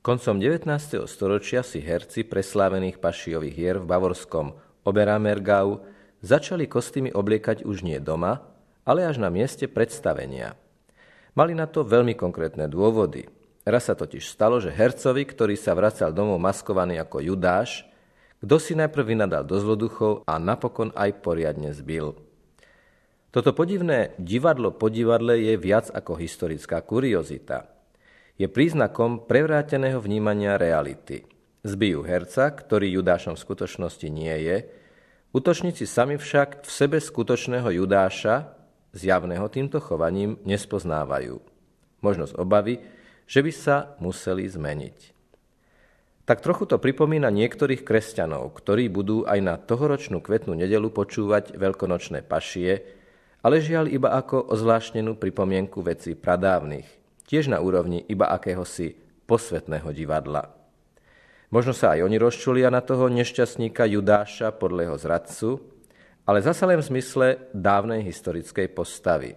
Koncom 19. storočia si herci preslávených pašiových hier v bavorskom Oberammergau začali kostýmy obliekať už nie doma, ale až na mieste predstavenia. Mali na to veľmi konkrétne dôvody. Raz sa totiž stalo, že hercovi, ktorý sa vracal domov maskovaný ako Judáš, kto si najprv vynadal do zloduchov a napokon aj poriadne zbil. Toto podivné divadlo po divadle je viac ako historická kuriozita. Je príznakom prevráteného vnímania reality. Zbijú herca, ktorý Judášom v skutočnosti nie je, útočníci sami však v sebe skutočného Judáša, zjavného týmto chovaním, nespoznávajú. Možno z obavy, že by sa museli zmeniť. Tak trochu to pripomína niektorých kresťanov, ktorí budú aj na tohoročnú kvetnú nedeľu počúvať veľkonočné pašie, ale žiaľ iba ako ozvláštnenú pripomienku vecí pradávnych, tiež na úrovni iba akéhosi posvetného divadla. Možno sa aj oni rozčulia na toho nešťastníka Judáša, podlého zradcu, ale zasa len v zmysle dávnej historickej postavy.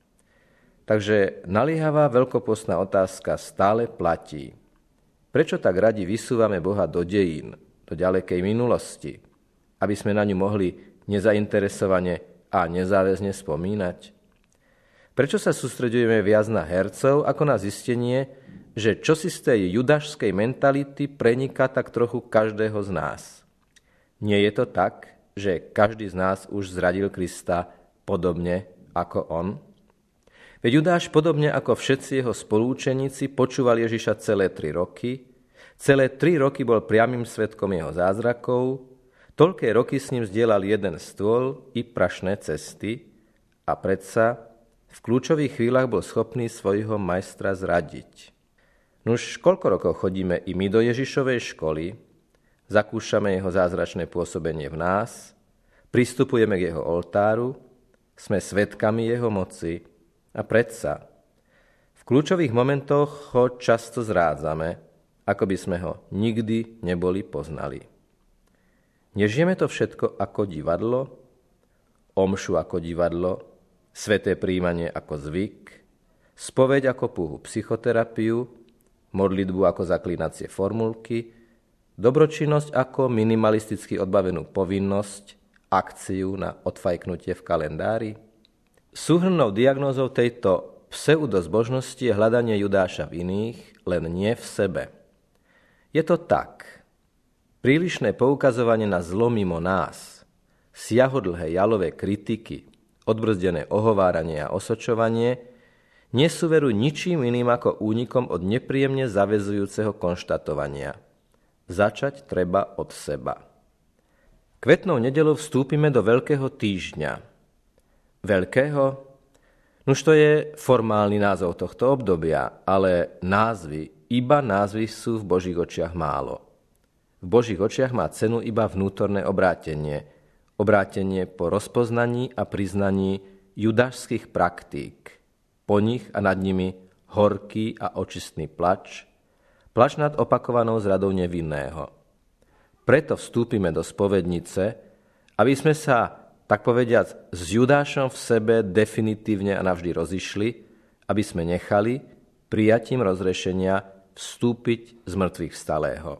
Takže naliehavá veľkopostná otázka stále platí. Prečo tak radi vysúvame Boha do dejín, do ďalekej minulosti, aby sme na ňu mohli nezainteresovane a nezáväzne spomínať? Prečo sa sústreďujeme viac na hercov ako na zistenie, že čosi z tej judášskej mentality preniká tak trochu každého z nás? Nie je to tak, že každý z nás už zradil Krista podobne ako on? Veď Judáš, podobne ako všetci jeho spolúčeníci, počúval Ježiša celé 3 roky. Celé 3 roky bol priamym svedkom jeho zázrakov. Toľké roky s ním zdieľal jeden stôl i prašné cesty. A predsa v kľúčových chvíľach bol schopný svojho majstra zradiť. Nuž, koľko rokov chodíme i my do Ježišovej školy, zakúšame jeho zázračné pôsobenie v nás, pristupujeme k jeho oltáru, sme svedkami jeho moci a predsa v kľúčových momentoch ho často zrádzame, ako by sme ho nikdy neboli poznali. Nežijeme to všetko ako divadlo, omšu ako divadlo, sveté prijímanie ako zvyk, spoveď ako púhu psychoterapiu, modlitbu ako zaklínacie formulky, dobročinnosť ako minimalisticky odbavenú povinnosť, akciu na odfajknutie v kalendári. Súhrnnou diagnózou tejto pseudozbožnosti je hľadanie Judáša v iných, len nie v sebe. Je to tak. Prílišné poukazovanie na zlo mimo nás, siahodlhé jalové kritiky, odbrzdené ohováranie a osočovanie nesúverujú ničím iným ako únikom od nepríjemne zaväzujúceho konštatovania. Začať treba od seba. Kvetnou nedeľou vstúpime do Veľkého týždňa. Veľkého? Nuž to je formálny názov tohto obdobia, ale iba názvy sú v Božích očiach málo. V Božích očiach má cenu iba vnútorné obrátenie. Obrátenie po rozpoznaní a priznaní judášskych praktík. Po nich a nad nimi horký a očistný plač nad opakovanou zradou nevinného. Preto vstúpime do spovednice, aby sme sa, tak povediac, s Judášom v sebe definitívne a navždy rozišli, aby sme nechali prijatím rozrešenia vstúpiť z mŕtvych vstalého.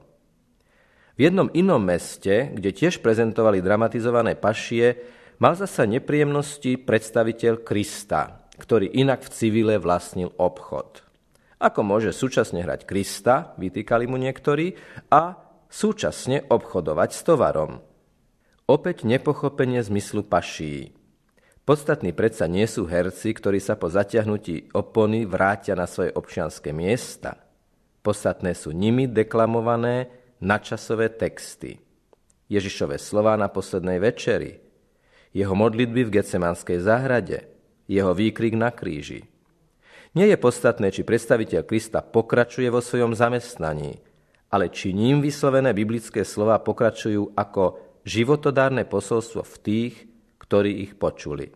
V jednom inom meste, kde tiež prezentovali dramatizované pašie, mal zasa nepríjemnosti predstaviteľ Krista, ktorý inak v civile vlastnil obchod. Ako môže súčasne hrať Krista, vytýkali mu niektorí, a súčasne obchodovať s tovarom. Opäť nepochopenie zmyslu pašií. Podstatní predsa nie sú herci, ktorí sa po zatiahnutí opony vrátia na svoje občianske miesta. Podstatné sú nimi deklamované nadčasové texty. Ježišove slová na poslednej večeri, jeho modlitby v Getsemanskej záhrade, jeho výkrik na kríži. Nie je podstatné, či predstaviteľ Krista pokračuje vo svojom zamestnaní, ale či ním vyslovené biblické slová pokračujú ako životodárne posolstvo v tých, ktorí ich počuli.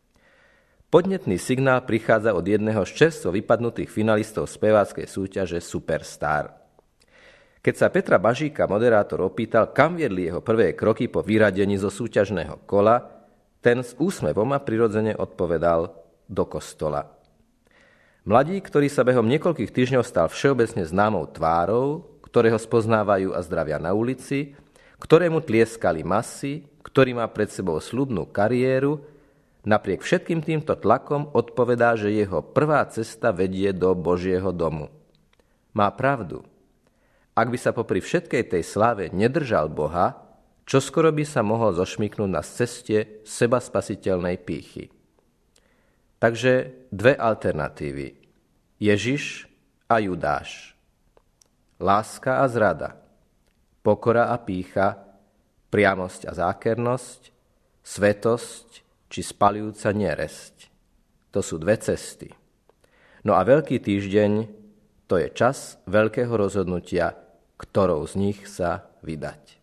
Podnetný signál prichádza od jedného z čerstvo vypadnutých finalistov speváckej súťaže Superstar. Keď sa Petra Bažíka moderátor opýtal, kam viedli jeho prvé kroky po vyradení zo súťažného kola, ten s úsmevom a prirodzene odpovedal: do kostola. Mladík, ktorý sa behom niekoľkých týždňov stal všeobecne známou tvárou, ktorého spoznávajú a zdravia na ulici, ktorému tlieskali masy, ktorý má pred sebou sľubnú kariéru, napriek všetkým týmto tlakom odpovedá, že jeho prvá cesta vedie do Božieho domu. Má pravdu. Ak by sa popri všetkej tej sláve nedržal Boha, čoskoro by sa mohol zošmyknúť na ceste sebaspasiteľnej pýchy. Takže dve alternatívy. Ježiš a Judáš. Láska a zrada. Pokora a pýcha. Priamosť a zákernosť. Svetosť či spaľujúca neresť. To sú dve cesty. No a Veľký týždeň, to je čas veľkého rozhodnutia, ktorou z nich sa vydať.